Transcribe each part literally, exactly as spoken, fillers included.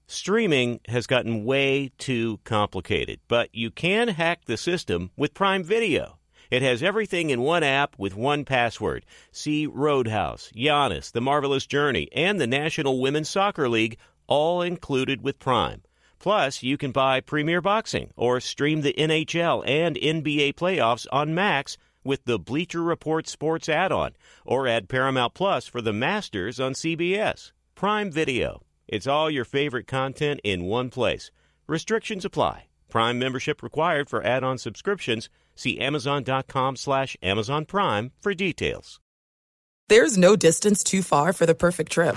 Streaming has gotten way too complicated, but you can hack the system with Prime Video. It has everything in one app with one password. See Roadhouse, Giannis, The Marvelous Journey, and the National Women's Soccer League, all included with Prime. Plus, you can buy Premier Boxing or stream the N H L and N B A playoffs on Max with the Bleacher Report Sports add-on, or add Paramount Plus for the Masters on C B S. Prime Video. It's all your favorite content in one place. Restrictions apply. Prime membership required for add-on subscriptions. See Amazon.com slash Amazon Prime for details. There's no distance too far for the perfect trip.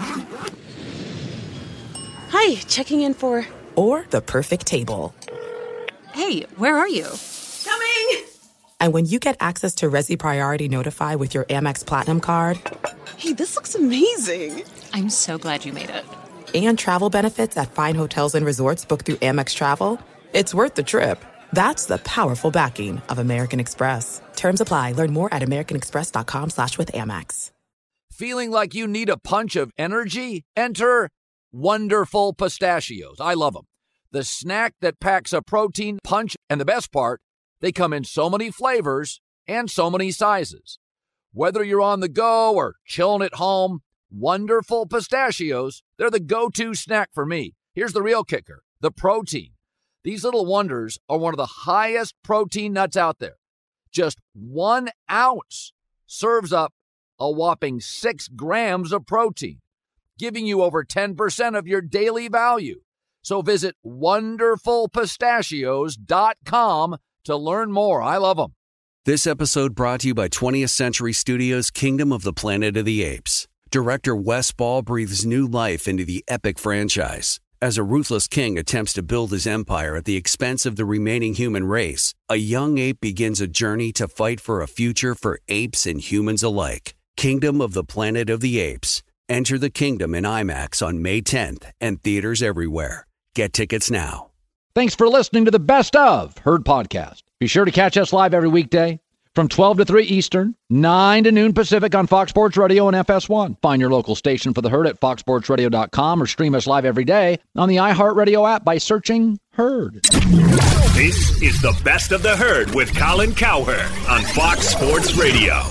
Hi, checking in for... Or the perfect table. Hey, where are you? Coming! And when you get access to Resi Priority Notify with your Amex Platinum card... Hey, this looks amazing. I'm so glad you made it. And travel benefits at fine hotels and resorts booked through Amex Travel, it's worth the trip. That's the powerful backing of American Express. Terms apply. Learn more at americanexpress.com slash with Amex. Feeling like you need a punch of energy? Enter Wonderful Pistachios. I love them. The snack that packs a protein punch, and the best part, they come in so many flavors and so many sizes. Whether you're on the go or chilling at home, Wonderful Pistachios, they're the go-to snack for me. Here's the real kicker, the protein. These little wonders are one of the highest protein nuts out there. Just one ounce serves up a whopping six grams of protein, giving you over ten percent of your daily value. So visit wonderful pistachios dot com to learn more. I love them. This episode brought to you by twentieth Century Studios' Kingdom of the Planet of the Apes. Director Wes Ball breathes new life into the epic franchise. As a ruthless king attempts to build his empire at the expense of the remaining human race, a young ape begins a journey to fight for a future for apes and humans alike. Kingdom of the Planet of the Apes. Enter the kingdom in IMAX on May tenth and theaters everywhere. Get tickets now. Thanks for listening to the Best of Herd Podcast. Be sure to catch us live every weekday from twelve to three Eastern, nine to noon Pacific on Fox Sports Radio and F S one. Find your local station for the Herd at fox sports radio dot com or stream us live every day on the iHeartRadio app by searching Herd. This is the Best of the Herd with Colin Cowherd on Fox Sports Radio.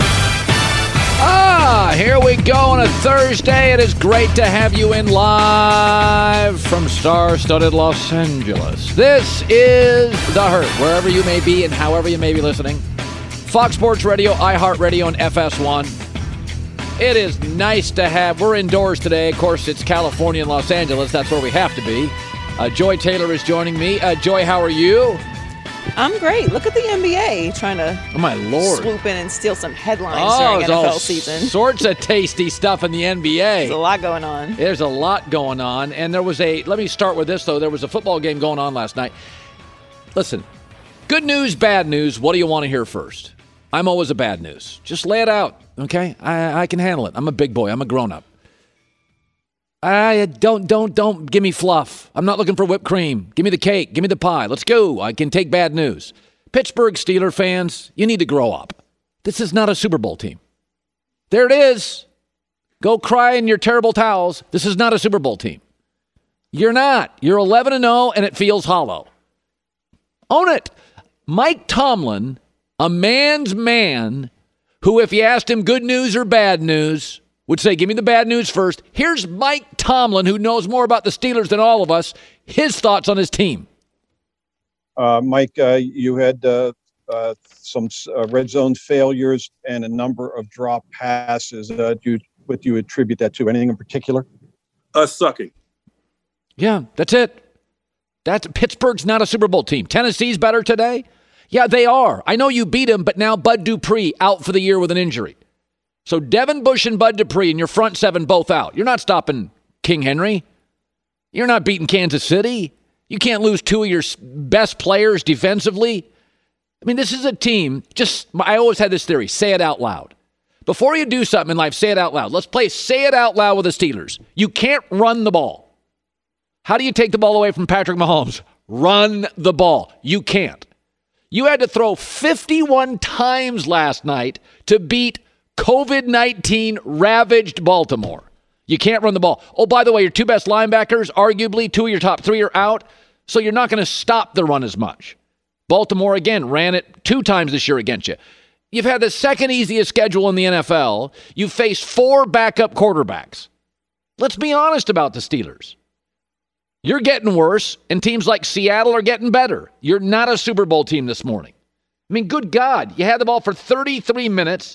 Ah, here we go on a Thursday. It is great to have you in live from star-studded Los Angeles. This is The Herd, wherever you may be and however you may be listening. Fox Sports Radio, iHeartRadio, and F S one. It is nice to have, we're indoors today. Of course, it's California and Los Angeles. That's where we have to be. Uh, Joy Taylor is joining me. Uh, Joy, how are you? I'm great. Look at the N B A trying to oh my Lord. swoop in and steal some headlines oh, during N F L all season. Sorts of tasty stuff in the N B A. There's a lot going on. There's a lot going on. And there was a, let me start with this, though. There was a football game going on last night. Listen, good news, bad news. What do you want to hear first? I'm always a bad news. Just lay it out, okay? I, I can handle it. I'm a big boy. I'm a grown-up. I don't, don't, don't give me fluff. I'm not looking for whipped cream. Give me the cake. Give me the pie. Let's go. I can take bad news. Pittsburgh Steelers fans, you need to grow up. This is not a Super Bowl team. There it is. Go cry in your terrible towels. This is not a Super Bowl team. You're not. You're eleven and oh, and it feels hollow. Own it. Mike Tomlin, a man's man, who if you asked him good news or bad news, would say, give me the bad news first. Here's Mike Tomlin, who knows more about the Steelers than all of us, his thoughts on his team. Uh, Mike, uh, you had uh, uh, some uh, red zone failures and a number of drop passes. Uh, do you, what do you attribute that to? Anything in particular? Us sucking. Yeah, that's it. That's Pittsburgh's not a Super Bowl team. Tennessee's better today. Yeah, they are. I know you beat them, but now Bud Dupree out for the year with an injury. So Devin Bush and Bud Dupree and your front seven both out. You're not stopping King Henry. You're not beating Kansas City. You can't lose two of your best players defensively. I mean, this is a team, just, I always had this theory, say it out loud. Before you do something in life, say it out loud. Let's play say it out loud with the Steelers. You can't run the ball. How do you take the ball away from Patrick Mahomes? Run the ball. You can't. You had to throw fifty-one times last night to beat COVID nineteen ravaged Baltimore. You can't run the ball. Oh, by the way, your two best linebackers, arguably two of your top three are out, so you're not going to stop the run as much. Baltimore, again, ran it two times this year against you. You've had the second easiest schedule in the N F L. You've faced four backup quarterbacks. Let's be honest about the Steelers. You're getting worse, and teams like Seattle are getting better. You're not a Super Bowl team this morning. I mean, good God, you had the ball for thirty-three minutes.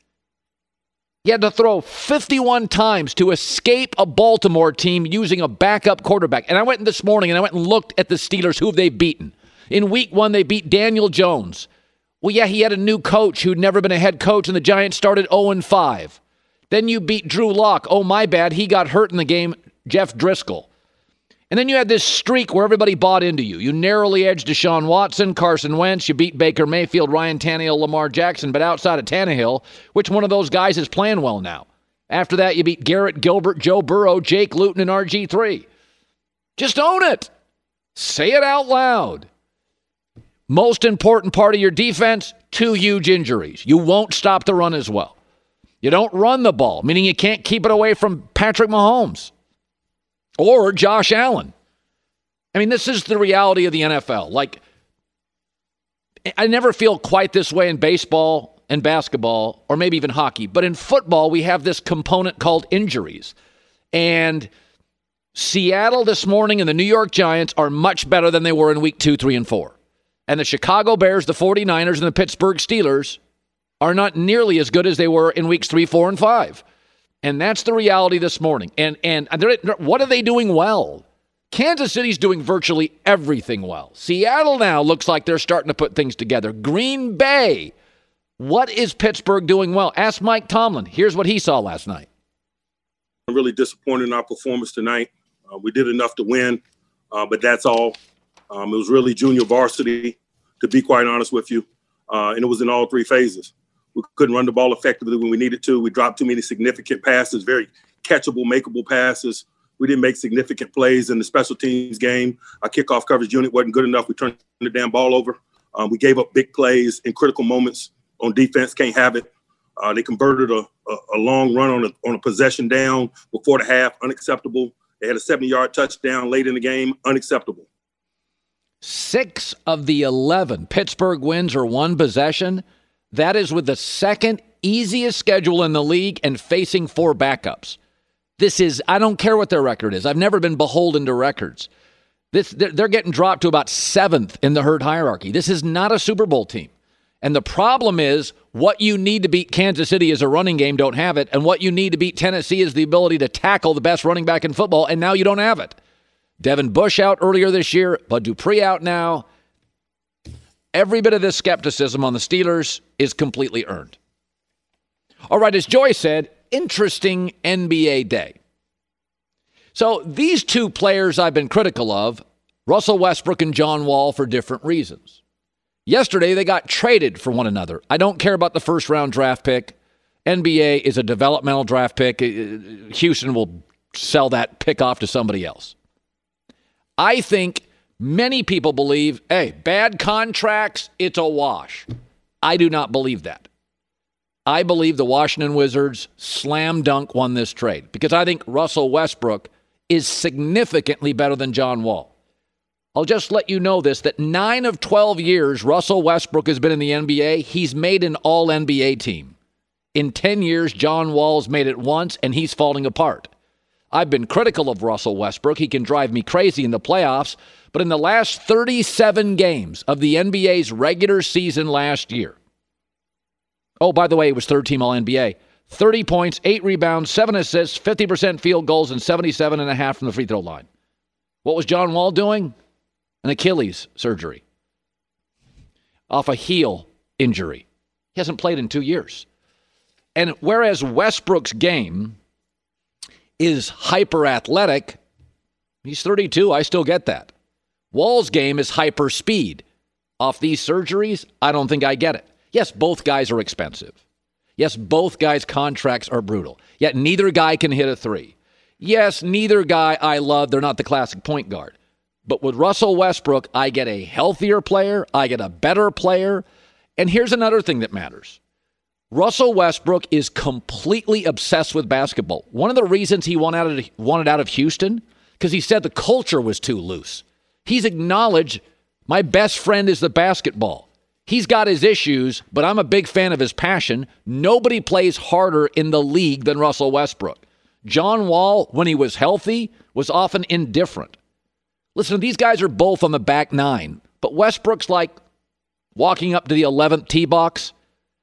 You had to throw fifty-one times to escape a Baltimore team using a backup quarterback. And I went in this morning and I went and looked at the Steelers, who they've beaten. In week one, they beat Daniel Jones. Well, yeah, he had a new coach who'd never been a head coach, and the Giants started oh and five. Then you beat Drew Lock. Oh, my bad, he got hurt in the game, Jeff Driscoll. And then you had this streak where everybody bought into you. You narrowly edged Deshaun Watson, Carson Wentz. You beat Baker Mayfield, Ryan Tannehill, Lamar Jackson. But outside of Tannehill, which one of those guys is playing well now? After that, you beat Garrett Gilbert, Joe Burrow, Jake Luton, and R G three. Just own it. Say it out loud. Most important part of your defense, two huge injuries. You won't stop the run as well. You don't run the ball, meaning you can't keep it away from Patrick Mahomes or Josh Allen. I mean, this is the reality of the N F L. Like, I never feel quite this way in baseball and basketball, or maybe even hockey. But in football, we have this component called injuries. And Seattle this morning and the New York Giants are much better than they were in week two, three, and four. And the Chicago Bears, the 49ers, and the Pittsburgh Steelers are not nearly as good as they were in weeks three, four, and five. And that's the reality this morning. And and they're, what are they doing well? Kansas City's doing virtually everything well. Seattle now looks like they're starting to put things together. Green Bay, what is Pittsburgh doing well? Ask Mike Tomlin. Here's what he saw last night. I'm really disappointed in our performance tonight. Uh, we did enough to win, uh, but that's all. Um, it was really junior varsity, to be quite honest with you, uh, and it was in all three phases. We couldn't run the ball effectively when we needed to. We dropped too many significant passes, very catchable, makeable passes. We didn't make significant plays in the special teams game. Our kickoff coverage unit wasn't good enough. We turned the damn ball over. Um, we gave up big plays in critical moments on defense. Can't have it. Uh, they converted a, a, a long run on a, on a possession down before the half. Unacceptable. They had a seventy-yard touchdown late in the game. Unacceptable. Six of the eleven Pittsburgh wins are one possession. That is with the second easiest schedule in the league and facing four backups. This is, I don't care what their record is. I've never been beholden to records. This, they're, they're getting dropped to about seventh in the herd hierarchy. This is not a Super Bowl team. And the problem is what you need to beat Kansas City is a running game, don't have it. And what you need to beat Tennessee is the ability to tackle the best running back in football, and now you don't have it. Devin Bush out earlier this year, Bud Dupree out now. Every bit of this skepticism on the Steelers is completely earned. All right, as Joy said, interesting N B A day. So these two players I've been critical of, Russell Westbrook and John Wall, for different reasons. Yesterday, they got traded for one another. I don't care about the first-round draft pick. N B A is a developmental draft pick. Houston will sell that pick off to somebody else. I think many people believe, hey, bad contracts, it's a wash. I do not believe that. I believe the Washington Wizards slam dunk won this trade because I think Russell Westbrook is significantly better than John Wall. I'll just let you know this, that nine of twelve years Russell Westbrook has been in the N B A, he's made an all N B A team. In ten years, John Wall's made it once, and he's falling apart. I've been critical of Russell Westbrook. He can drive me crazy in the playoffs. But in the last thirty-seven games of the N B A's regular season last year, oh, by the way, it was third team all N B A, thirty points, eight rebounds, seven assists, fifty percent field goals, and seventy-seven and a half from the free throw line. What was John Wall doing? An Achilles surgery off a heel injury. He hasn't played in two years. And whereas Westbrook's game is hyper athletic, he's thirty-two, I still get that. Wall's game is hyper speed. Off these surgeries, I don't think I get it. Yes, both guys are expensive. Yes, both guys' contracts are brutal. Yet neither guy can hit a three. Yes, neither guy I love. They're not the classic point guard. But with Russell Westbrook, I get a healthier player. I get a better player. And here's another thing that matters. Russell Westbrook is completely obsessed with basketball. One of the reasons he wanted out of, wanted out of Houston, because he said the culture was too loose. He's acknowledged, my best friend is the basketball. He's got his issues, but I'm a big fan of his passion. Nobody plays harder in the league than Russell Westbrook. John Wall, when he was healthy, was often indifferent. Listen, these guys are both on the back nine, but Westbrook's like walking up to the eleventh tee box.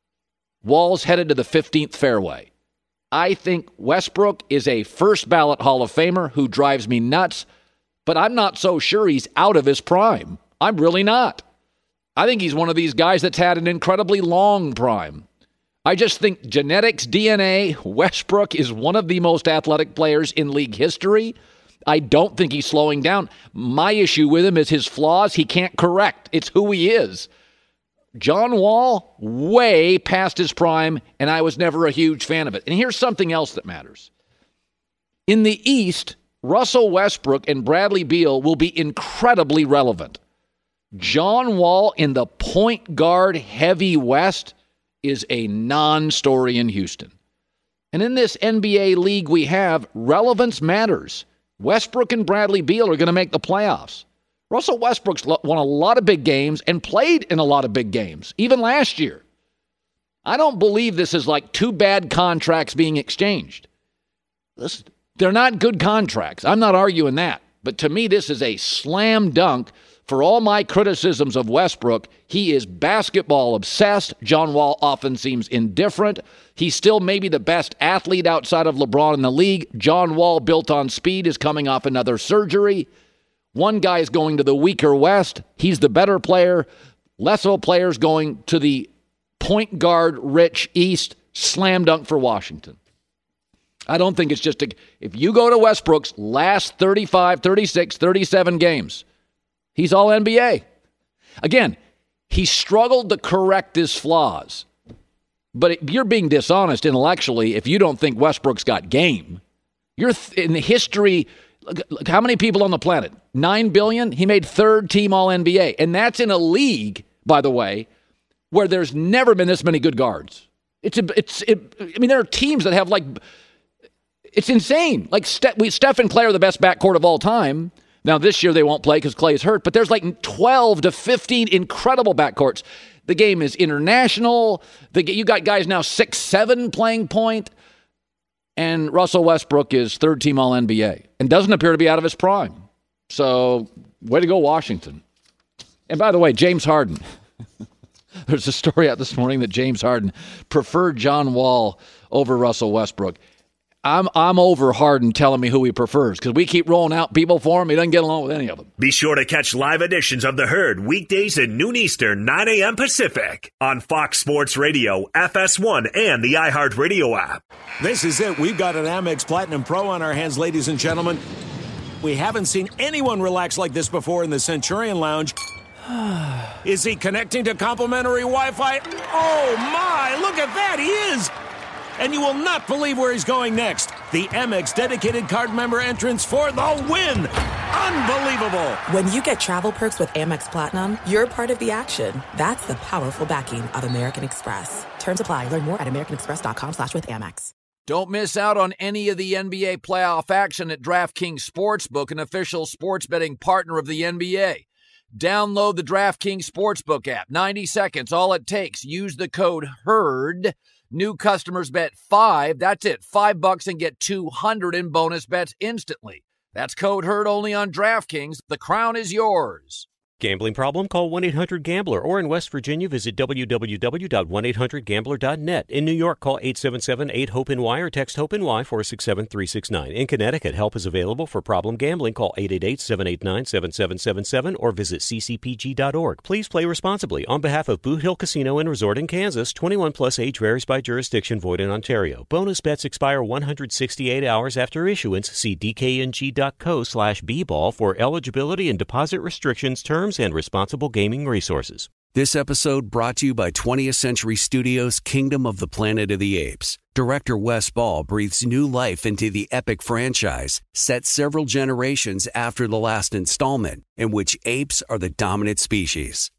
Wall's headed to the fifteenth fairway. I think Westbrook is a first ballot Hall of Famer who drives me nuts, but I'm not so sure he's out of his prime. I'm really not. I think he's one of these guys that's had an incredibly long prime. I just think genetics, D N A, Westbrook is one of the most athletic players in league history. I don't think he's slowing down. My issue with him is his flaws he can't correct. It's who he is. John Wall, way past his prime, and I was never a huge fan of it. And here's something else that matters. In the East, Russell Westbrook and Bradley Beal will be incredibly relevant. John Wall in the point guard heavy West is a non-story in Houston. And in this N B A league we have, relevance matters. Westbrook and Bradley Beal are going to make the playoffs. Russell Westbrook's won a lot of big games and played in a lot of big games, even last year. I don't believe this is like two bad contracts being exchanged. Listen, they're not good contracts. I'm not arguing that. But to me, this is a slam dunk. For all my criticisms of Westbrook, he is basketball obsessed. John Wall often seems indifferent. He's still maybe the best athlete outside of LeBron in the league. John Wall, built on speed, is coming off another surgery. One guy is going to the weaker West. He's the better player. Lesser players going to the point guard rich East. Slam dunk for Washington. I don't think it's just a, if you go to Westbrook's last thirty-five, thirty-six, thirty-seven games, he's all N B A. Again, he struggled to correct his flaws. But it, you're being dishonest intellectually if you don't think Westbrook's got game. You're th- in the history. Look, look, how many people on the planet? Nine billion? He made third team all N B A. And that's in a league, by the way, where there's never been this many good guards. It's, a, it's, it, I mean, there are teams that have like, it's insane. Like Ste- we, Steph and Clay are the best backcourt of all time. Now, this year they won't play because Clay is hurt, but there's like twelve to fifteen incredible backcourts. The game is international. The, you got guys now six, seven playing point. And Russell Westbrook is third team all N B A and doesn't appear to be out of his prime. So, way to go, Washington. And by the way, James Harden. There's a story out this morning that James Harden preferred John Wall over Russell Westbrook. I'm I'm over Harden telling me who he prefers because we keep rolling out people for him. He doesn't get along with any of them. Be sure to catch live editions of The Herd weekdays at noon Eastern, nine a.m. Pacific on Fox Sports Radio, F S one, and the iHeartRadio app. This is it. We've got an Amex Platinum Pro on our hands, ladies and gentlemen. We haven't seen anyone relax like this before in the Centurion Lounge. Is he connecting to complimentary Wi-Fi? Oh, my. Look at that. He is. And you will not believe where he's going next. The Amex dedicated card member entrance for the win. Unbelievable. When you get travel perks with Amex Platinum, you're part of the action. That's the powerful backing of American Express. Terms apply. Learn more at americanexpress.com slash with Amex. Don't miss out on any of the N B A playoff action at DraftKings Sportsbook, an official sports betting partner of the N B A. Download the DraftKings Sportsbook app. ninety seconds, all it takes. Use the code HERD. New customers bet five. That's it. Five bucks and get two hundred in bonus bets instantly. That's code HERD only on DraftKings. The crown is yours. Gambling problem? Call one eight hundred gambler. Or in West Virginia, visit w w w dot one eight hundred gambler dot net. In New York, call eight seven seven eight hope N Y or text HOPE-NY four six seven three six nine. In Connecticut, help is available for problem gambling. Call eight eight eight seven eight nine seven seven seven seven or visit c c p g dot org. Please play responsibly. On behalf of Boot Hill Casino and Resort in Kansas, twenty-one plus age varies by jurisdiction, void in Ontario. Bonus bets expire one hundred sixty-eight hours after issuance. See d k n g dot co slash b ball for eligibility and deposit restrictions, terms, and responsible gaming resources. This episode brought to you by twentieth Century Studios' Kingdom of the Planet of the Apes. Director Wes Ball breathes new life into the epic franchise, set several generations after the last installment, in which apes are the dominant species.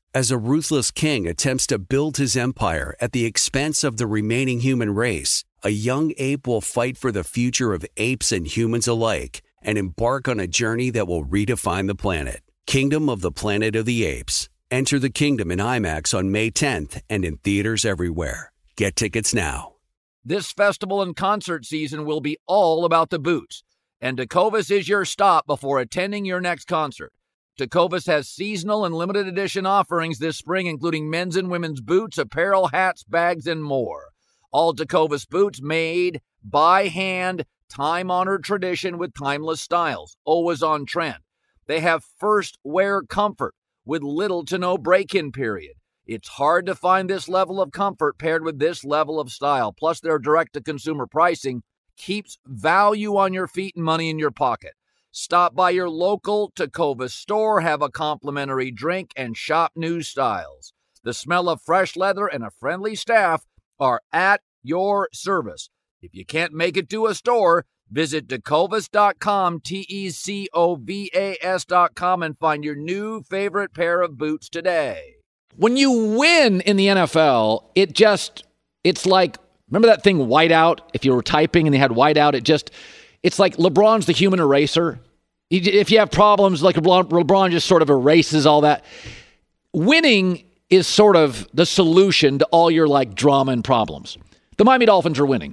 As a ruthless king attempts to build his empire at the expense of the remaining human race, a young ape will fight for the future of apes and humans alike and embark on a journey that will redefine the planet. Kingdom of the Planet of the Apes. Enter the kingdom in IMAX on May tenth and in theaters everywhere. Get tickets now. This festival and concert season will be all about the boots, and Tecovas is your stop before attending your next concert. Tecovas has seasonal and limited edition offerings this spring, including men's and women's boots, apparel, hats, bags, and more. All Tecovas boots made by hand, time-honored tradition with timeless styles, always on trend. They have first wear comfort with little to no break-in period. It's hard to find this level of comfort paired with this level of style. Plus, their direct-to-consumer pricing keeps value on your feet and money in your pocket. Stop by your local Tecovas store, have a complimentary drink, and shop new styles. The smell of fresh leather and a friendly staff are at your service. If you can't make it to a store, visit tecovas dot com, T E C O V A S dot com, and find your new favorite pair of boots today. When you win in the N F L, it just, it's like, remember that thing whiteout? If you were typing and they had whiteout, it just, it's like LeBron's the human eraser. If you have problems, like LeBron, LeBron just sort of erases all that. Winning is sort of the solution to all your like drama and problems. The Miami Dolphins are winning.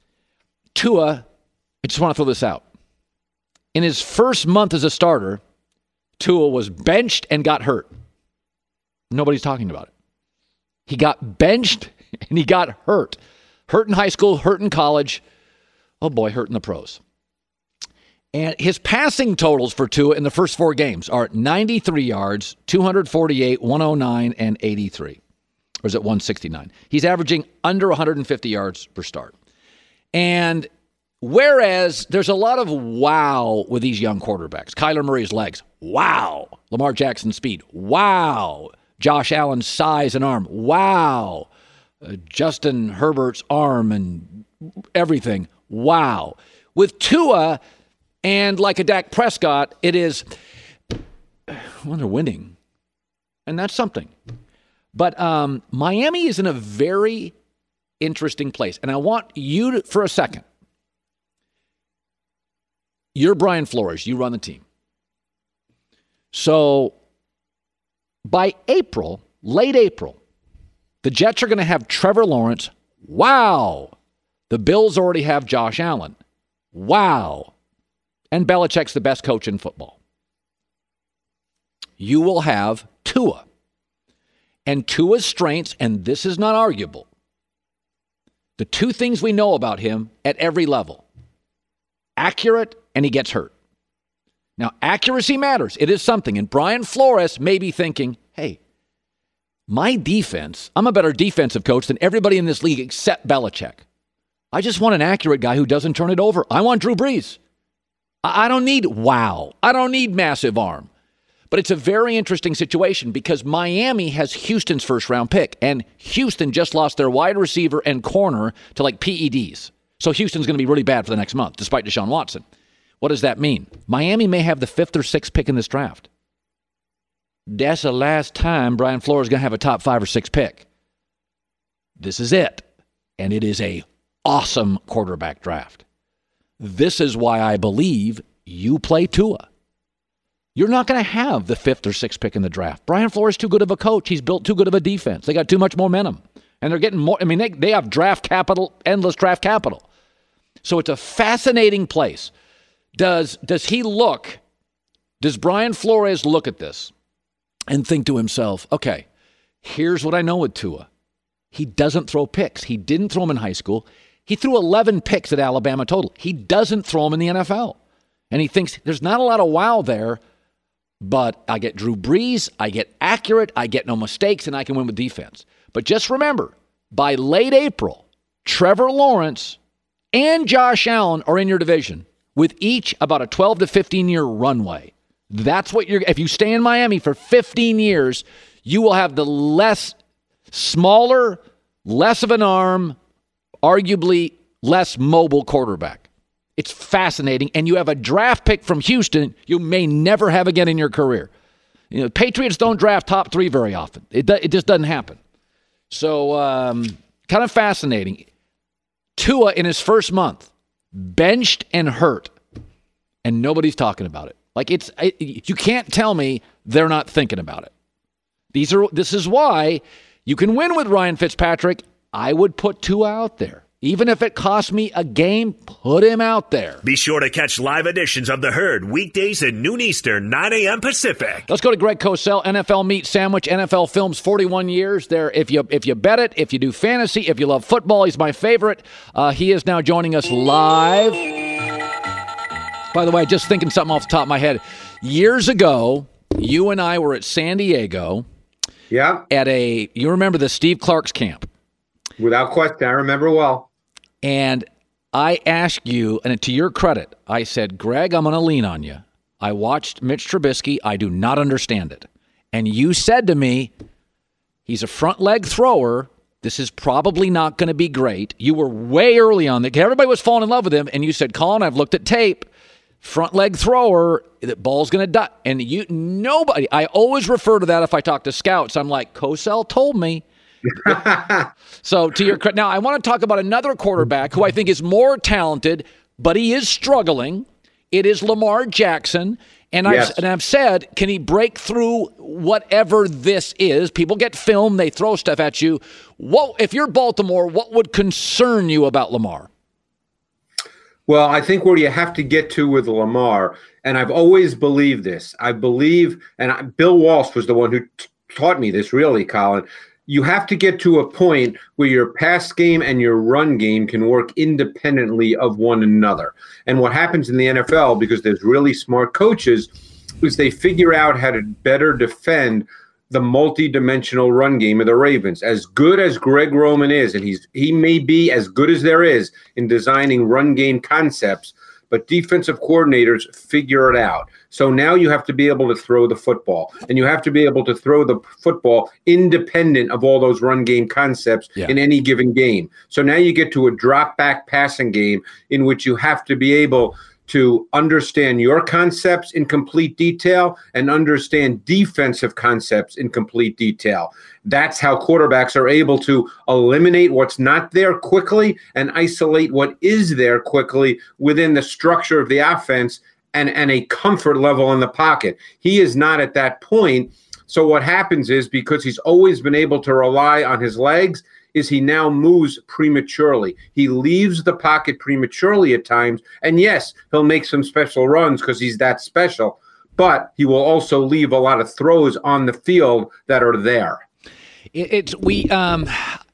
Tua, I just want to throw this out. In his first month as a starter, Tua was benched and got hurt. Nobody's talking about it. He got benched and he got hurt. Hurt in high school, hurt in college. Oh boy, hurt in the pros. And his passing totals for Tua in the first four games are ninety-three yards, two forty-eight, one oh nine, and eighty-three. Or is it one sixty-nine? He's averaging under one hundred fifty yards per start. And whereas there's a lot of wow with these young quarterbacks. Kyler Murray's legs, wow. Lamar Jackson's speed, wow. Josh Allen's size and arm, wow. Uh, Justin Herbert's arm and everything, wow. With Tua and like a Dak Prescott, it is, well, they're winning. And that's something. But um, Miami is in a very interesting place. And I want you to, for a second, you're Brian Flores. You run the team. So by April, late April, the Jets are going to have Trevor Lawrence. Wow. The Bills already have Josh Allen. Wow. And Belichick's the best coach in football. You will have Tua. And Tua's strengths, and this is not arguable, the two things we know about him at every level: accurate and he gets hurt. Now, accuracy matters. It is something. And Brian Flores may be thinking, hey, my defense, I'm a better defensive coach than everybody in this league except Belichick. I just want an accurate guy who doesn't turn it over. I want Drew Brees. I don't need wow. I don't need massive arm. But it's a very interesting situation because Miami has Houston's first round pick, and Houston just lost their wide receiver and corner to like P E Ds. So Houston's going to be really bad for the next month, despite Deshaun Watson. What does that mean? Miami may have the fifth or sixth pick in this draft. That's the last time Brian Flores is going to have a top five or six pick. This is it. And it is a awesome quarterback draft. This is why I believe you play Tua. You're not going to have the fifth or sixth pick in the draft. Brian Flores is too good of a coach. He's built too good of a defense. They got too much momentum. And they're getting more. I mean, they, they have draft capital, endless draft capital. So it's a fascinating place. Does, does he look, does Brian Flores look at this and think to himself, okay, here's what I know with Tua. He doesn't throw picks. He didn't throw them in high school. He threw eleven picks at Alabama total. He doesn't throw them in the N F L. And he thinks there's not a lot of wow there, but I get Drew Brees, I get accurate, I get no mistakes, and I can win with defense. But just remember, by late April, Trevor Lawrence and Josh Allen are in your division with each about a twelve to fifteen year runway. That's what you're, if you stay in Miami for fifteen years, you will have the less, smaller, less of an arm, arguably less mobile quarterback. It's fascinating. And you have a draft pick from Houston you may never have again in your career. You know, Patriots don't draft top three very often. It do, it just doesn't happen. So, um, kind of fascinating. Tua in his first month, benched and hurt, and nobody's talking about it. Like it's, it, you can't tell me they're not thinking about it. These are. This is why you can win with Ryan Fitzpatrick. I would put Tua out there. Even if it costs me a game, put him out there. Be sure to catch live editions of The Herd weekdays at noon Eastern, nine a.m. Pacific. Let's go to Greg Cosell, N F L Meat Sandwich, N F L Films, forty-one years. There, if you if you bet it, if you do fantasy, if you love football, he's my favorite. Uh, he is now joining us live. By the way, just thinking something off the top of my head. Years ago, you and I were at San Diego. Yeah. At a, you remember the Steve Clark's camp? Without question, I remember well. And I asked you, and to your credit, I said, Greg, I'm going to lean on you. I watched Mitch Trubisky. I do not understand it. And you said to me, he's a front leg thrower. This is probably not going to be great. You were way early on that. Everybody was falling in love with him. And you said, Colin, I've looked at tape. Front leg thrower, the ball's going to die. And you, nobody, I always refer to that if I talk to scouts. I'm like, Cosell told me. So to your credit, now I want to talk about another quarterback who I think is more talented, but he is struggling. It is Lamar Jackson. And, yes. I've, and I've said, can he break through whatever this is? People get film, they throw stuff at you. What, if you're Baltimore, what would concern you about Lamar? Well, I think where you have to get to with Lamar, and I've always believed this, I believe, and I, Bill Walsh was the one who t- taught me this really, Colin, you have to get to a point where your pass game and your run game can work independently of one another. And what happens in the N F L, because there's really smart coaches, is they figure out how to better defend the multi-dimensional run game of the Ravens. As good as Greg Roman is, and he's he may be as good as there is in designing run game concepts, but defensive coordinators figure it out. So now you have to be able to throw the football, and you have to be able to throw the football independent of all those run game concepts yeah. in any given game. So now you get to a drop back passing game in which you have to be able to understand your concepts in complete detail and understand defensive concepts in complete detail. That's how quarterbacks are able to eliminate what's not there quickly and isolate what is there quickly within the structure of the offense and, and a comfort level in the pocket. He is not at that point. So what happens is, because he's always been able to rely on his legs, is he now moves prematurely. He leaves the pocket prematurely at times. And yes, he'll make some special runs because he's that special, but he will also leave a lot of throws on the field that are there. It's we um,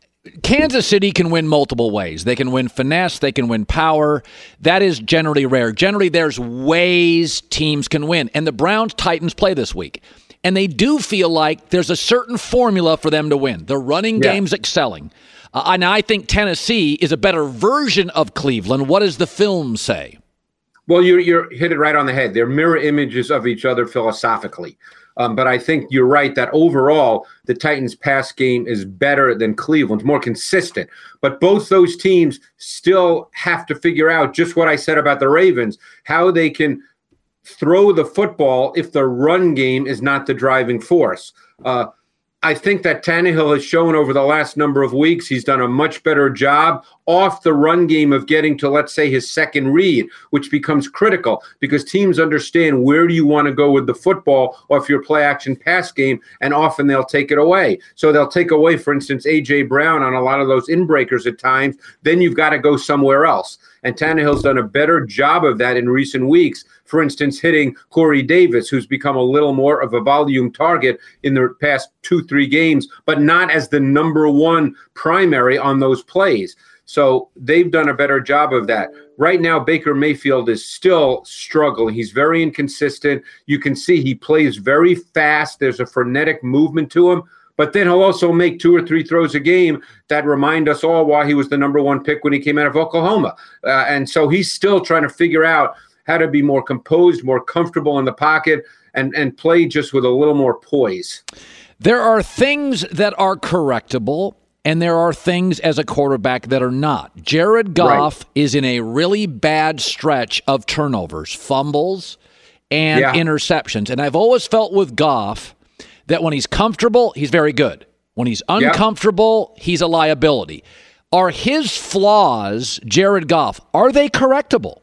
Kansas City can win multiple ways. They can win finesse. They can win power. That is generally rare. Generally, there's ways teams can win. And the Browns-Titans play this week. And they do feel like there's a certain formula for them to win. The running yeah. game's excelling. Uh, and I think Tennessee is a better version of Cleveland. What does the film say? Well, you you hit it right on the head. They're mirror images of each other philosophically. Um, but I think you're right that overall the Titans' pass game is better than Cleveland's, more consistent. But both those teams still have to figure out just what I said about the Ravens, how they can throw the football if the run game is not the driving force. Uh, I think that Tannehill has shown over the last number of weeks he's done a much better job off the run game of getting to, let's say, his second read, which becomes critical because teams understand where do you want to go with the football off your play-action pass game, and often they'll take it away. So they'll take away, for instance, A J. Brown on a lot of those in-breakers at times. Then you've got to go somewhere else. And Tannehill's done a better job of that in recent weeks. For instance, hitting Corey Davis, who's become a little more of a volume target in the past two, three games, but not as the number one primary on those plays. So they've done a better job of that. Right now, Baker Mayfield is still struggling. He's very inconsistent. You can see he plays very fast. There's a frenetic movement to him. But then he'll also make two or three throws a game that remind us all why he was the number one pick when he came out of Oklahoma. Uh, and so he's still trying to figure out how to be more composed, more comfortable in the pocket, and, and play just with a little more poise. There are things that are correctable, and there are things as a quarterback that are not. Jared Goff right. is in a really bad stretch of turnovers, fumbles, and Yeah. interceptions. And I've always felt with Goff that when he's comfortable, he's very good. When he's uncomfortable, yep. he's a liability. Are his flaws, Jared Goff, are they correctable?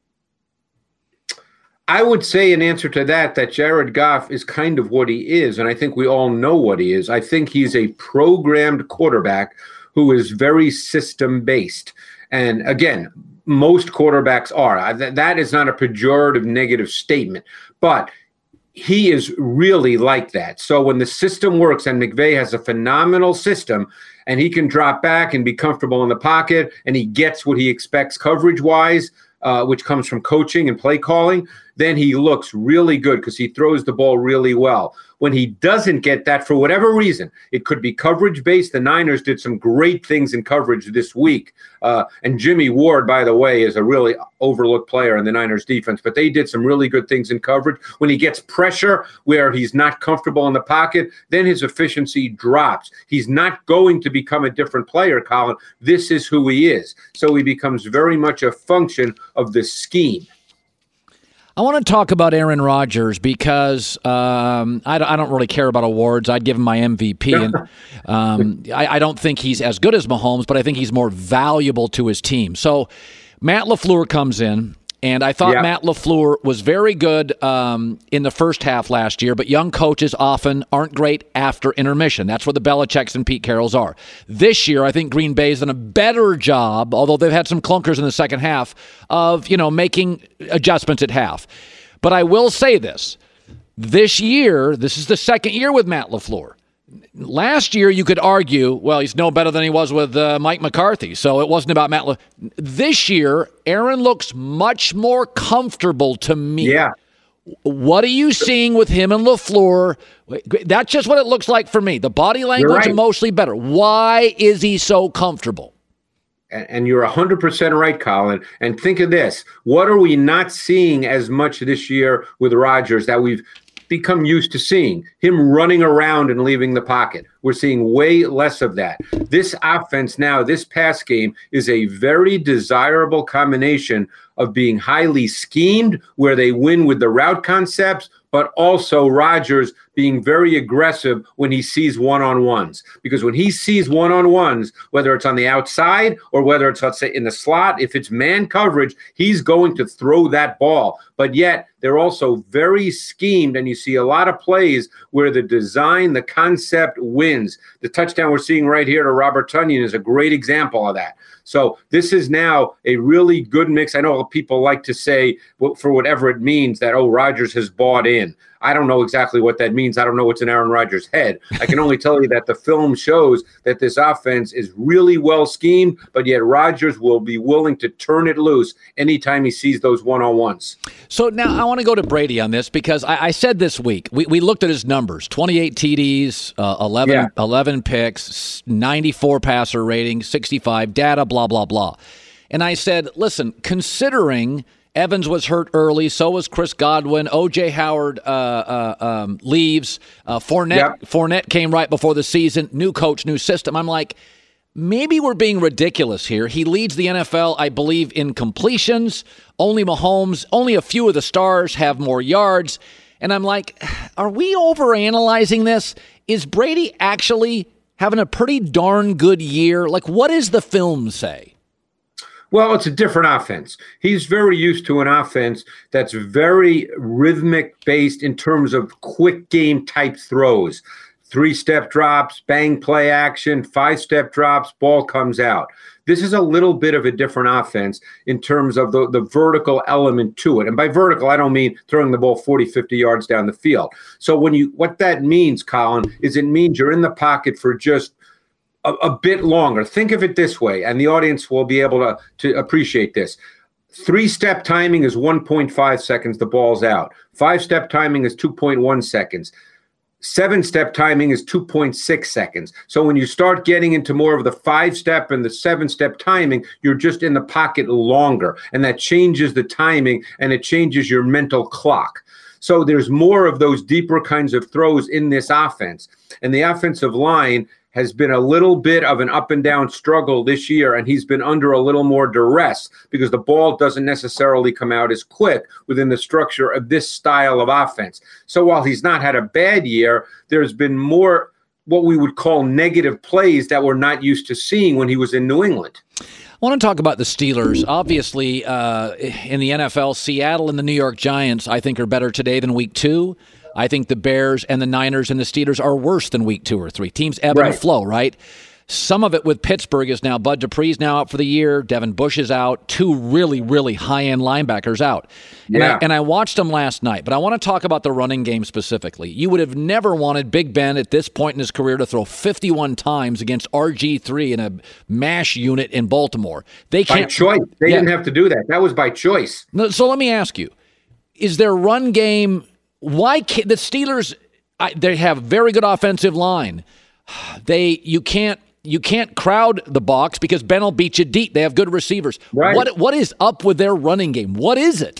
I would say in answer to that, that Jared Goff is kind of what he is, and I think we all know what he is. I think he's a programmed quarterback who is very system-based. And again, most quarterbacks are. That is not a pejorative negative statement, but he is really like that. So when the system works, and McVay has a phenomenal system, and he can drop back and be comfortable in the pocket, and he gets what he expects coverage-wise, uh, which comes from coaching and play calling, then he looks really good because he throws the ball really well. When he doesn't get that, for whatever reason, it could be coverage-based. The Niners did some great things in coverage this week. Uh, and Jimmy Ward, by the way, is a really overlooked player in the Niners defense, but they did some really good things in coverage. When he gets pressure where he's not comfortable in the pocket, then his efficiency drops. He's not going to become a different player, Colin. This is who he is. So he becomes very much a function of the scheme. I want to talk about Aaron Rodgers because um, I, I don't really care about awards. I'd give him my M V P. And um, I, I don't think he's as good as Mahomes, but I think he's more valuable to his team. So Matt LaFleur comes in, and I thought yeah. Matt LaFleur was very good um, in the first half last year, but young coaches often aren't great after intermission. That's where the Belichicks and Pete Carrolls are. This year, I think Green Bay's done a better job, although they've had some clunkers in the second half, of, you know, making adjustments at half. But I will say this. This year, this is the second year with Matt LaFleur. Last year, you could argue, well, he's no better than he was with uh, Mike McCarthy, so it wasn't about Matt. Le- this year, Aaron looks much more comfortable to me. Yeah. What are you seeing with him and LaFleur? That's just what it looks like for me. The body language right. emotionally better. Why is he so comfortable? And, and you're one hundred percent right, Colin. And think of this. What are we not seeing as much this year with Rodgers that we've become used to seeing? Him running around and leaving the pocket. We're seeing way less of that. This offense now, this pass game, is a very desirable combination of being highly schemed, where they win with the route concepts, but also Rodgers being very aggressive when he sees one-on-ones. Because when he sees one-on-ones, whether it's on the outside or whether it's, let's say, in the slot, if it's man coverage, he's going to throw that ball. But yet, they're also very schemed, and you see a lot of plays where the design, the concept wins. The touchdown we're seeing right here to Robert Tonyan is a great example of that. So this is now a really good mix. I know people like to say, for whatever it means, that, oh, Rodgers has bought in. I don't know exactly what that means. I don't know what's in Aaron Rodgers' head. I can only tell you that the film shows that this offense is really well schemed, but yet Rodgers will be willing to turn it loose anytime he sees those one-on-ones. So now I want to go to Brady on this because I, I said this week, we, we looked at his numbers, twenty-eight T Ds, uh, eleven, yeah. eleven picks, ninety-four passer rating, sixty-five data, blah, blah, blah. And I said, listen, considering Evans was hurt early, so was Chris Godwin. O J Howard uh, uh, um, leaves. Uh, Fournette, yep. Fournette came right before the season. New coach, new system. I'm like, maybe we're being ridiculous here. He leads the N F L, I believe, in completions. Only Mahomes, only a few of the stars have more yards. And I'm like, are we overanalyzing this? Is Brady actually having a pretty darn good year? Like, what does the film say? Well, it's a different offense. He's very used to an offense that's very rhythmic based in terms of quick game type throws. Three-step drops, bang play action, five-step drops, ball comes out. This is a little bit of a different offense in terms of the, the vertical element to it. And by vertical, I don't mean throwing the ball forty, fifty yards down the field. So when you, what that means, Colin, is it means you're in the pocket for just A, a bit longer. Think of it this way, and the audience will be able to, to appreciate this. Three-step timing is one point five seconds, the ball's out. Five-step timing is two point one seconds. Seven-step timing is two point six seconds. So when you start getting into more of the five-step and the seven-step timing, you're just in the pocket longer, and that changes the timing, and it changes your mental clock. So there's more of those deeper kinds of throws in this offense, and the offensive line has been a little bit of an up and down struggle this year, and he's been under a little more duress because the ball doesn't necessarily come out as quick within the structure of this style of offense. So while he's not had a bad year, there's been more what we would call negative plays that we're not used to seeing when he was in New England. I want to talk about the Steelers. Obviously, uh, in the N F L, Seattle and the New York Giants, I think, are better today than week two. I think the Bears and the Niners and the Steelers are worse than week two or three. Teams ebb Right. and flow, right? Some of it with Pittsburgh is now Bud Dupree's now out for the year. Devin Bush is out. Two really, really high-end linebackers out. And, Yeah. I, and I watched them last night, but I want to talk about the running game specifically. You would have never wanted Big Ben at this point in his career to throw fifty-one times against R G three in a MASH unit in Baltimore. They By can't. choice. They Yeah. didn't have to do that. That was by choice. No, so let me ask you, is their run game, why can't the Steelers, I, they have very good offensive line. They, you can't, you can't crowd the box because Ben will beat you deep. They have good receivers. Right. What, what is up with their running game? What is it?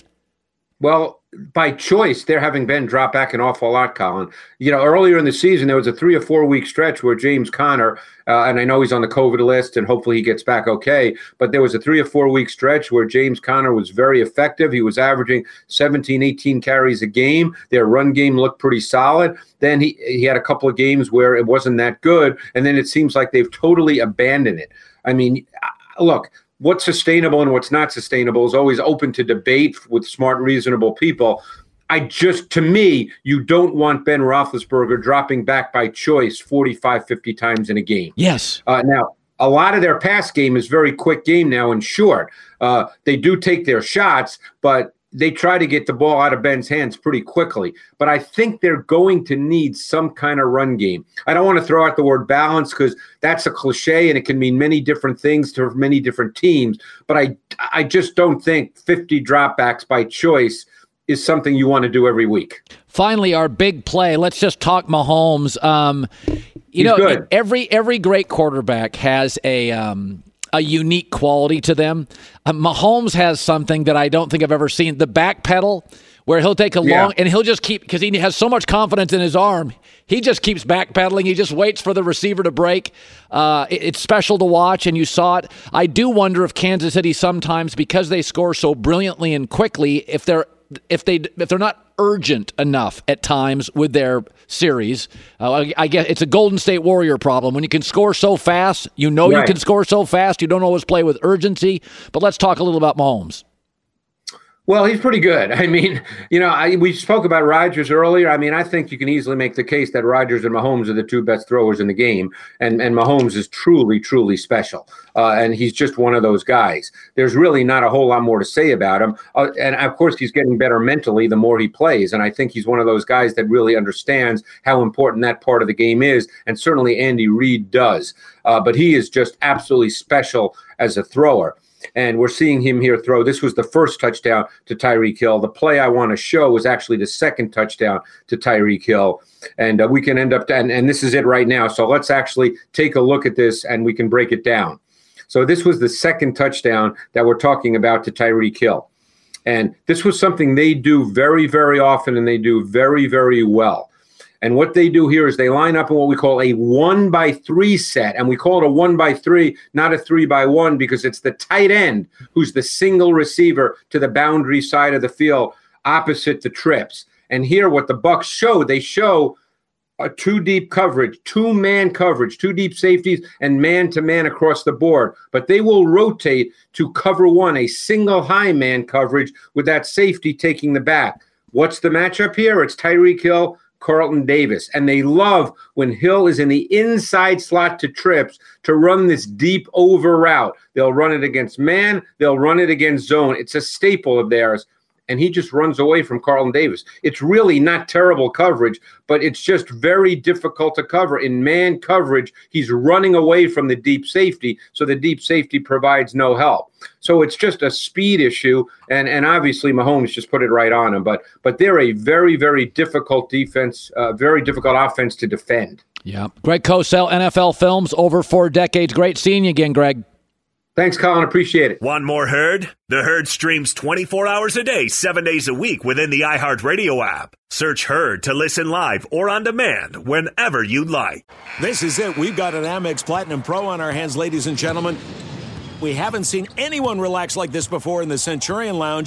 Well, by choice, they're having Ben drop back an awful lot, Colin. You know, earlier in the season, there was a three or four week stretch where James Conner, uh, and I know he's on the COVID list and hopefully he gets back okay, but there was a three or four week stretch where James Conner was very effective. He was averaging seventeen, eighteen carries a game. Their run game looked pretty solid. Then he, he had a couple of games where it wasn't that good, and then it seems like they've totally abandoned it. I mean, look, what's sustainable and what's not sustainable is always open to debate with smart, reasonable people. I just, to me, you don't want Ben Roethlisberger dropping back by choice forty-five, fifty times in a game. Yes. Uh, now, a lot of their pass game is very quick game now and short. Uh, they do take their shots, but they try to get the ball out of Ben's hands pretty quickly. But I think they're going to need some kind of run game. I don't want to throw out the word balance because that's a cliche and it can mean many different things to many different teams. But I, I just don't think fifty dropbacks by choice is something you want to do every week. Finally, our big play. Let's just talk Mahomes. Um, you He's know, good. every every great quarterback has a um, a unique quality to them. Uh, Mahomes has something that I don't think I've ever seen. The back pedal, where he'll take a Yeah. long, and he'll just keep, because he has so much confidence in his arm, he just keeps backpedaling. He just waits for the receiver to break. Uh, it- it's special to watch, and you saw it. I do wonder if Kansas City sometimes, because they score so brilliantly and quickly, if they're if they if they're not urgent enough at times with their series. Uh, I, I guess it's a Golden State Warrior problem. When you can score so fast, you know you Right. can score so fast, you don't always play with urgency. But let's talk a little about Mahomes. Well, he's pretty good. I mean, you know, I, we spoke about Rodgers earlier. I mean, I think you can easily make the case that Rodgers and Mahomes are the two best throwers in the game, and, and Mahomes is truly, truly special, uh, and he's just one of those guys. There's really not a whole lot more to say about him, uh, and of course, he's getting better mentally the more he plays, and I think he's one of those guys that really understands how important that part of the game is, and certainly Andy Reid does, uh, but he is just absolutely special as a thrower. And we're seeing him here throw. This was the first touchdown to Tyreek Hill. The play I want to show was actually the second touchdown to Tyreek Hill. And uh, we can end up, and, and this is it right now. So let's actually take a look at this and we can break it down. So this was the second touchdown that we're talking about to Tyreek Hill. And this was something they do very, very often, and they do very, very well. And what they do here is they line up in what we call a one by three set. And we call it a one by three, not a three by one, because it's the tight end who's the single receiver to the boundary side of the field opposite the trips. And here what the Bucs show, they show a two deep coverage, two man coverage, two deep safeties, and man to man across the board. But they will rotate to cover one, a single high man coverage with that safety taking the back. What's the matchup here? It's Tyreek Hill, Carlton Davis. And they love when Hill is in the inside slot to trips to run this deep over route. They'll run it against man. They'll run it against zone. It's a staple of theirs. And he just runs away from Carlton Davis. It's really not terrible coverage, but it's just very difficult to cover. In man coverage, he's running away from the deep safety, so the deep safety provides no help. So it's just a speed issue, and, and obviously Mahomes just put it right on him. But but they're a very, very difficult defense, uh, very difficult offense to defend. Yeah. Greg Cosell, N F L Films, over four decades. Great seeing you again, Greg. Thanks, Colin. Appreciate it. Want more Herd? The Herd streams twenty-four hours a day, seven days a week within the iHeartRadio app. Search Herd to listen live or on demand whenever you'd like. This is it. We've got an Amex Platinum Pro on our hands, ladies and gentlemen. We haven't seen anyone relax like this before in the Centurion Lounge.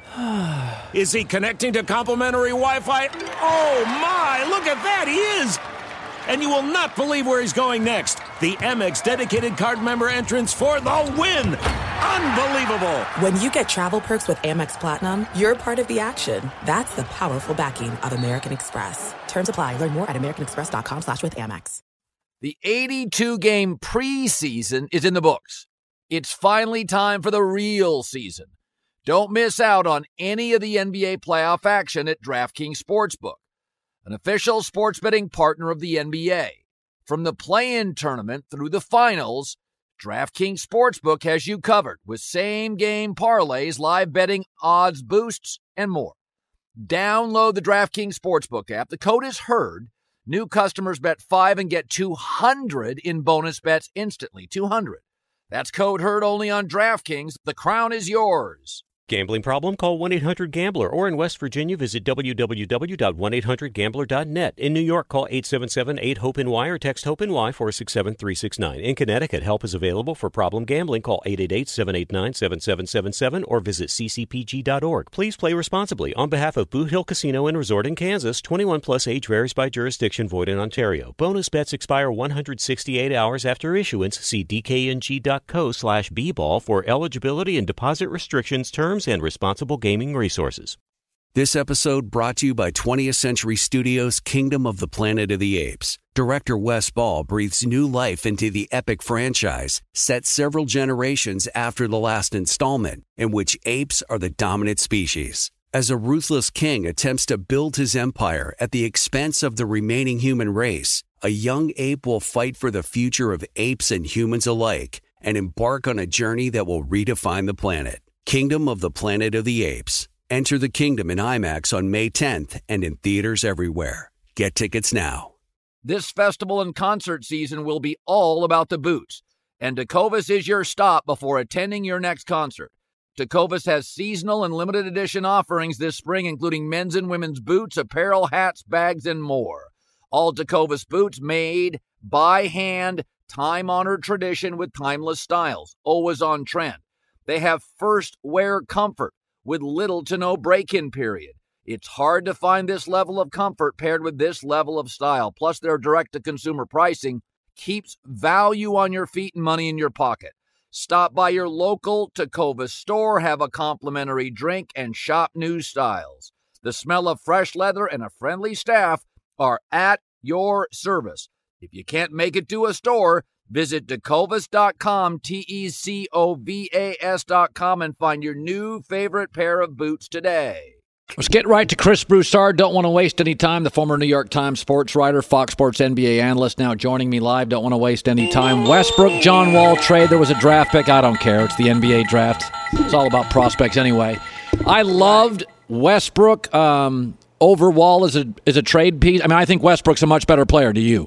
Is he connecting to complimentary Wi-Fi? Oh, my. Look at that. He is. And you will not believe where he's going next. The Amex dedicated card member entrance for the win. Unbelievable. When you get travel perks with Amex Platinum, you're part of the action. That's the powerful backing of American Express. Terms apply. Learn more at americanexpress.com slash with Amex. The eighty-two game preseason is in the books. It's finally time for the real season. Don't miss out on any of the N B A playoff action at DraftKings Sportsbook, an official sports betting partner of the N B A. From the play-in tournament through the finals, DraftKings Sportsbook has you covered with same-game parlays, live betting, odds boosts, and more. Download the DraftKings Sportsbook app. The code is HERD. New customers bet five and get two hundred in bonus bets instantly. two hundred. That's code HERD only on DraftKings. The crown is yours. Gambling problem? Call one eight hundred gambler, or in West Virginia, visit w w w dot one eight hundred gambler dot net. In New York, call eight seven seven eight hope N Y or text HOPE-NY four six seven three six nine. In Connecticut, help is available for problem gambling. Call eight eight eight seven eight nine seven seven seven seven or visit c c p g dot org. Please play responsibly. On behalf of Boot Hill Casino and Resort in Kansas, twenty-one plus age varies by jurisdiction, void in Ontario. Bonus bets expire one hundred sixty-eight hours after issuance. See d k n g dot co slash b ball for eligibility and deposit restrictions, terms, and responsible gaming resources. This episode brought to you by twentieth Century Studios' Kingdom of the Planet of the Apes. Director Wes Ball breathes new life into the epic franchise, set several generations after the last installment, in which apes are the dominant species. As a ruthless king attempts to build his empire at the expense of the remaining human race, a young ape will fight for the future of apes and humans alike and embark on a journey that will redefine the planet. Kingdom of the Planet of the Apes. Enter the kingdom in IMAX on May tenth and in theaters everywhere. Get tickets now. This festival and concert season will be all about the boots, and Tecovas is your stop before attending your next concert. Tecovas has seasonal and limited edition offerings this spring, including men's and women's boots, apparel, hats, bags, and more. All Tecovas boots made by hand, time-honored tradition with timeless styles, always on trend. They have first wear comfort with little to no break-in period. It's hard to find this level of comfort paired with this level of style. Plus, their direct-to-consumer pricing keeps value on your feet and money in your pocket. Stop by your local Tecovas store, have a complimentary drink, and shop new styles. The smell of fresh leather and a friendly staff are at your service. If you can't make it to a store, visit tecovas dot com, T E C O V A S dot com, and find your new favorite pair of boots today. Let's get right to Chris Broussard. Don't want to waste any time. The former New York Times sports writer, Fox Sports N B A analyst, now joining me live. Don't want to waste any time. Westbrook, John Wall trade. There was a draft pick. I don't care. It's the N B A draft. It's all about prospects anyway. I loved Westbrook um, over Wall as a, as a trade piece. I mean, I think Westbrook's a much better player. Do you?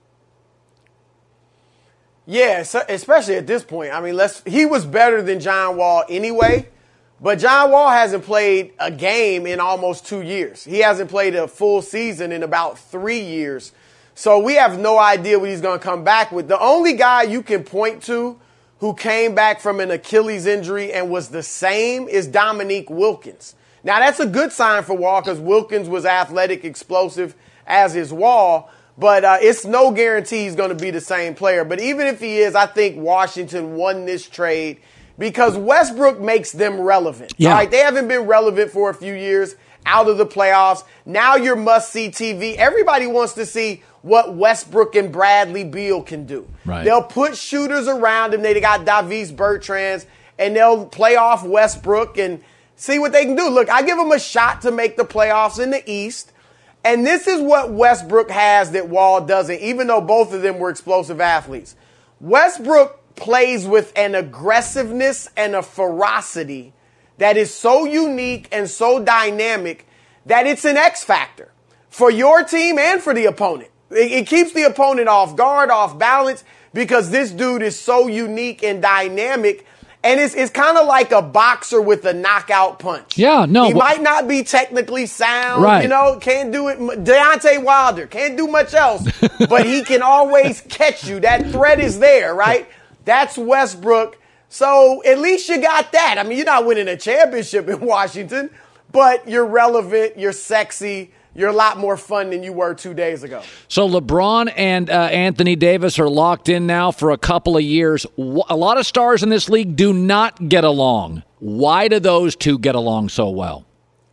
Yeah, especially at this point. I mean, let's. He was better than John Wall anyway, but John Wall hasn't played a game in almost two years. He hasn't played a full season in about three years. So we have no idea what he's going to come back with. The only guy you can point to who came back from an Achilles injury and was the same is Dominique Wilkins. Now, that's a good sign for Wall because Wilkins was athletic, explosive as is Wall. But uh, it's no guarantee he's going to be the same player. But even if he is, I think Washington won this trade because Westbrook makes them relevant. Yeah. All right, they haven't been relevant for a few years, out of the playoffs. Now you're must-see T V. Everybody wants to see what Westbrook and Bradley Beal can do. Right. They'll put shooters around him. They got Davis Bertans, and they'll play off Westbrook and see what they can do. Look, I give them a shot to make the playoffs in the East. And this is what Westbrook has that Wall doesn't, even though both of them were explosive athletes. Westbrook plays with an aggressiveness and a ferocity that is so unique and so dynamic that it's an X factor for your team and for the opponent. It, it keeps the opponent off guard, off balance, because this dude is so unique and dynamic. And it's it's kind of like a boxer with a knockout punch. Yeah, no. He but, might not be technically sound, right. you know, can't do it. Deontay Wilder can't do much else, but he can always catch you. That threat is there, right? That's Westbrook. So at least you got that. I mean, you're not winning a championship in Washington, but you're relevant, you're sexy. You're a lot more fun than you were two days ago. So LeBron and uh, Anthony Davis are locked in now for a couple of years. A lot of stars in this league do not get along. Why do those two get along so well?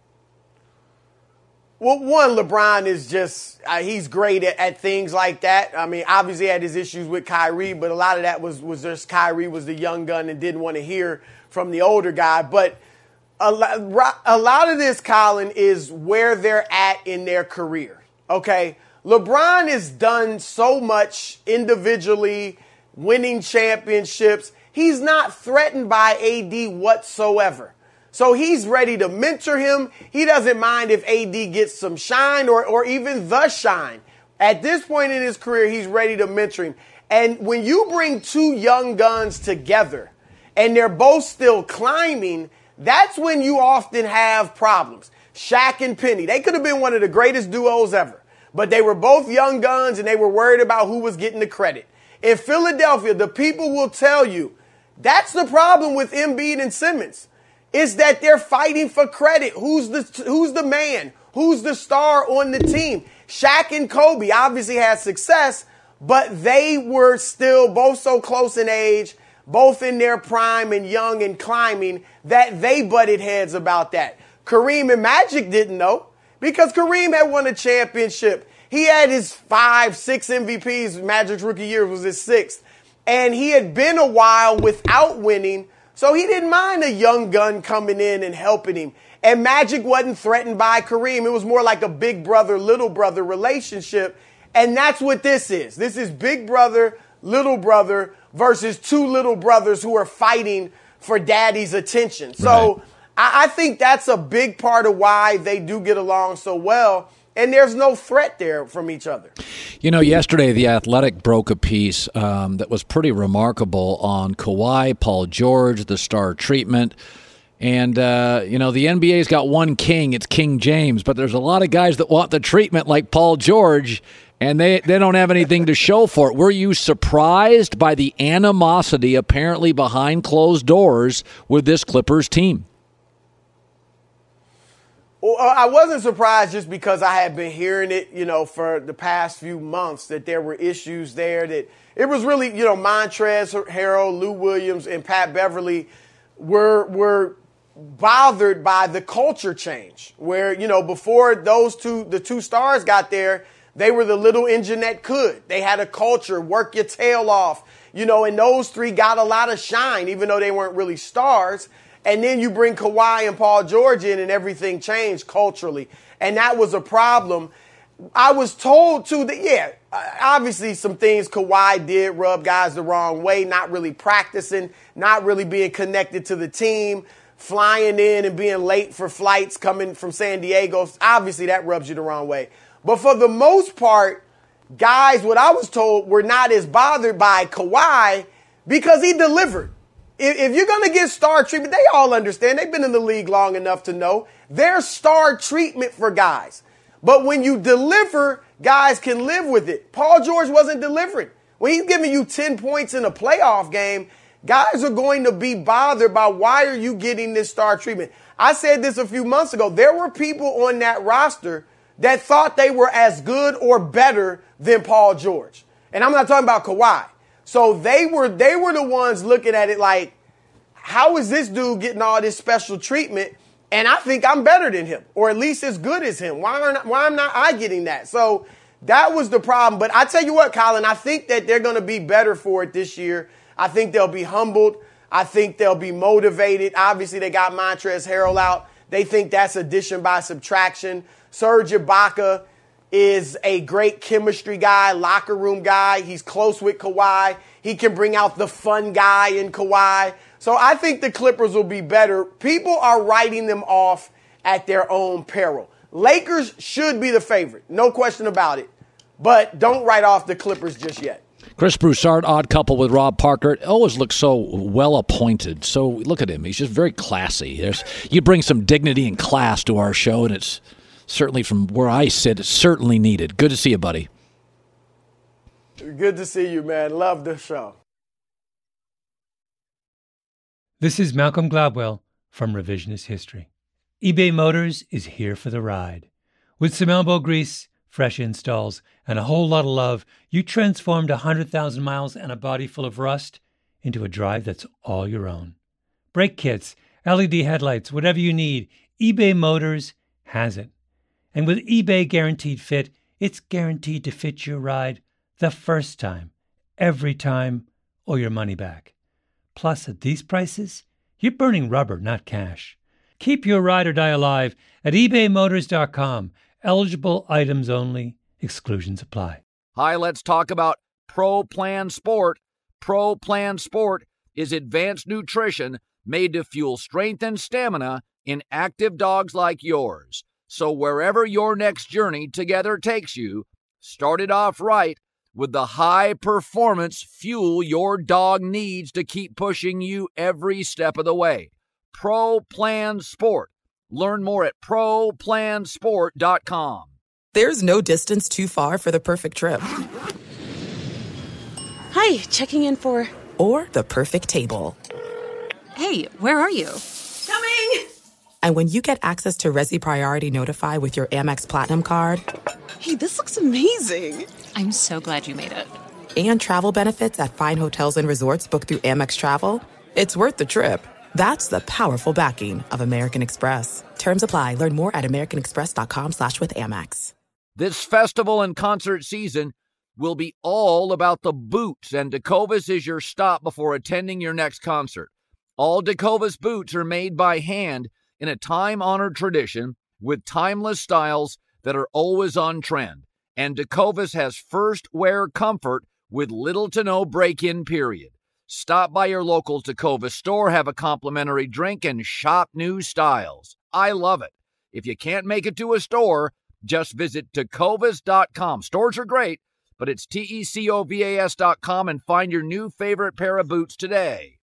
Well, one, LeBron is just, uh, he's great at, at things like that. I mean, obviously he had his issues with Kyrie, but a lot of that was, was just Kyrie was the young gun and didn't want to hear from the older guy. But A lot, a lot of this, Colin, is where they're at in their career, okay? LeBron has done so much individually, winning championships. He's not threatened by A D whatsoever. So he's ready to mentor him. He doesn't mind if A D gets some shine or, or even the shine. At this point in his career, he's ready to mentor him. And when you bring two young guns together and they're both still climbing, that's when you often have problems. Shaq and Penny, they could have been one of the greatest duos ever, but they were both young guns and they were worried about who was getting the credit. In Philadelphia, the people will tell you that's the problem with Embiid and Simmons, is that they're fighting for credit. Who's the, who's the man? Who's the star on the team? Shaq and Kobe obviously had success, but they were still both so close in age, both in their prime and young and climbing, that they butted heads about that. Kareem and Magic didn't know, because Kareem had won a championship. He had his five, six M V Ps. Magic's rookie year was his sixth. And he had been a while without winning, so he didn't mind a young gun coming in and helping him. And Magic wasn't threatened by Kareem. It was more like a big brother, little brother relationship. And that's what this is. This is big brother, little brother versus two little brothers who are fighting for daddy's attention. So right. I, I think that's a big part of why they do get along so well. And there's no threat there from each other. You know, yesterday The Athletic broke a piece um, that was pretty remarkable on Kawhi, Paul George, the star treatment. And, uh, you know, the N B A's got one king. It's King James. But there's a lot of guys that want the treatment like Paul George, and they, they don't have anything to show for it. Were you surprised by the animosity apparently behind closed doors with this Clippers team? Well, I wasn't surprised just because I had been hearing it, you know, for the past few months that there were issues there. That it was really, you know, Montrezl Harrell, Lou Williams, and Pat Beverly were were bothered by the culture change. Where, you know, before those two, the two stars got there, they were the little engine that could. They had a culture, work your tail off, you know, and those three got a lot of shine, even though they weren't really stars. And then you bring Kawhi and Paul George in and everything changed culturally. And that was a problem. I was told, too, that, yeah, obviously some things Kawhi did rub guys the wrong way, not really practicing, not really being connected to the team, flying in and being late for flights coming from San Diego. Obviously, that rubs you the wrong way. But for the most part, guys, what I was told, were not as bothered by Kawhi because he delivered. If you're going to get star treatment, they all understand. They've been in the league long enough to know there's star treatment for guys. But when you deliver, guys can live with it. Paul George wasn't delivering. When he's giving you ten points in a playoff game, guys are going to be bothered by why are you getting this star treatment. I said this a few months ago. There were people on that roster that thought they were as good or better than Paul George. And I'm not talking about Kawhi. So they were they were the ones looking at it like, how is this dude getting all this special treatment? And I think I'm better than him, or at least as good as him. Why aren't why am not I getting that? So that was the problem. But I tell you what, Colin, I think that they're going to be better for it this year. I think they'll be humbled. I think they'll be motivated. Obviously, they got Montrezl Harrell out. They think that's addition by subtraction. Serge Ibaka is a great chemistry guy, locker room guy. He's close with Kawhi. He can bring out the fun guy in Kawhi. So I think the Clippers will be better. People are writing them off at their own peril. Lakers should be the favorite, no question about it. but don't write off the Clippers just yet. Chris Broussard, odd couple with Rob Parker. It always looks so well appointed. So look at him. He's just very classy. There's, you bring some dignity and class to our show, and it's certainly from where I sit, it's certainly needed. Good to see you, buddy. Good to see you, man. Love the show. This is Malcolm Gladwell from Revisionist History. eBay Motors is here for the ride. With some elbow grease, fresh installs, and a whole lot of love, you transformed one hundred thousand miles and a body full of rust into a drive that's all your own. Brake kits, L E D headlights, whatever you need, eBay Motors has it. And with eBay Guaranteed Fit, it's guaranteed to fit your ride the first time, every time, or your money back. Plus, at these prices, you're burning rubber, not cash. Keep your ride or die alive at ebay motors dot com. Eligible items only. Exclusions apply. Hi, let's talk about Pro Plan Sport. Pro Plan Sport is advanced nutrition made to fuel strength and stamina in active dogs like yours. So wherever your next journey together takes you, start it off right with the high-performance fuel your dog needs to keep pushing you every step of the way. Pro Plan Sport. Learn more at pro plan sport dot com. There's no distance too far for the perfect trip. Hi, checking in for... Or the perfect table. Hey, where are you? Coming! And when you get access to Resi Priority Notify with your Amex Platinum card... Hey, this looks amazing! I'm so glad you made it. And travel benefits at fine hotels and resorts booked through Amex Travel, it's worth the trip. That's the powerful backing of American Express. Terms apply. Learn more at americanexpress.com slash with Amex. This festival and concert season will be all about the boots, and Tecovas is your stop before attending your next concert. All Tecovas boots are made by hand in a time-honored tradition with timeless styles that are always on trend. And Tecovas has first wear comfort with little to no break-in period. Stop by your local Tecovas store, have a complimentary drink, and shop new styles. I love it. If you can't make it to a store, just visit tecovas dot com. Stores are great, but it's T E C O V A S dot com and find your new favorite pair of boots today.